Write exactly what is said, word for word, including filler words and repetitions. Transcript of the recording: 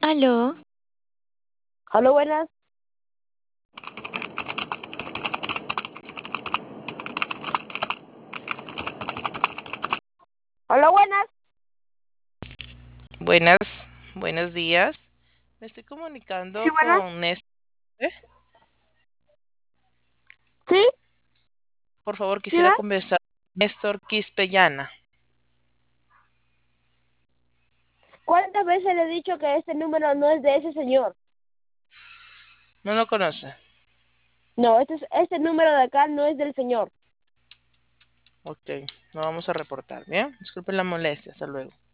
Aló, Hola, buenas. Hola, buenas. Buenas, buenos días. Me estoy Sí, comunicando buenas. con Néstor. ¿eh? Sí, Por favor, quisiera dime. conversar con Néstor Quispellana. ¿Cuántas veces le he dicho que este número no es de ese señor? ¿No lo conoce? No, este, es- este número de acá no es del señor. Ok, lo vamos a reportar, ¿bien? Disculpen la molestia, hasta luego.